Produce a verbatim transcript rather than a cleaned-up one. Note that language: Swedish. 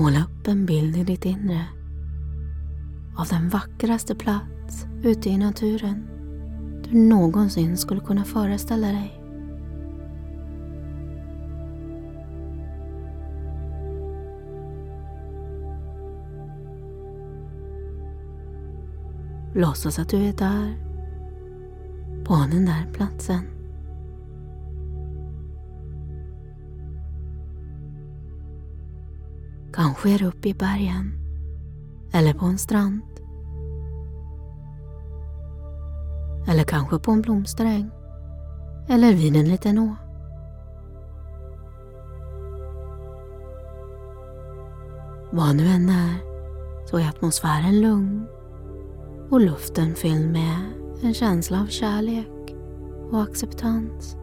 Måla upp en bild i ditt inre av den vackraste plats ute i naturen du någonsin skulle kunna föreställa dig. Låtsas att du är där, på den där platsen. Kanske är du uppe i bergen eller på en strand. Eller kanske på en blomsteräng eller vid en liten å. Vad nu än är så är atmosfären lugn och luften fylld med en känsla av kärlek och acceptans.